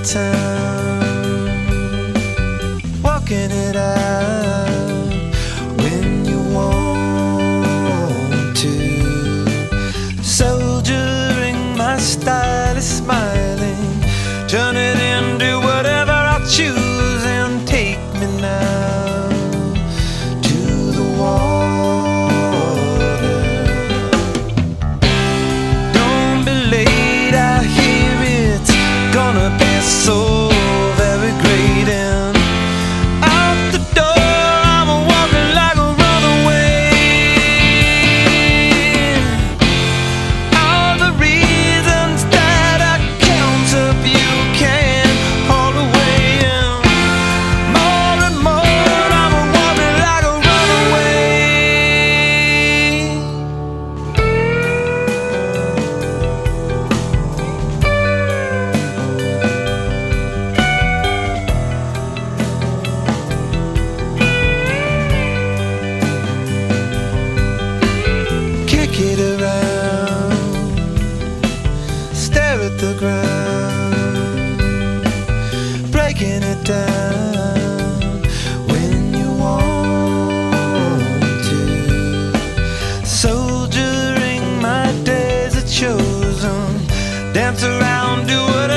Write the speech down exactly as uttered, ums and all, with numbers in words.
town, walking it out when you want to. Soldiering my style is smiling, turn it into whatever I choose and take me now to the water. Don't be late, I hear it's gonna be so very great, and out the door I'm walking like a runaway. All the reasons that I count up you can't hold away, and more and more I'm walking like a runaway. Kick it around, stare at the ground, breaking it down when you want to. Soldiering my days are chosen, dance around, do whatever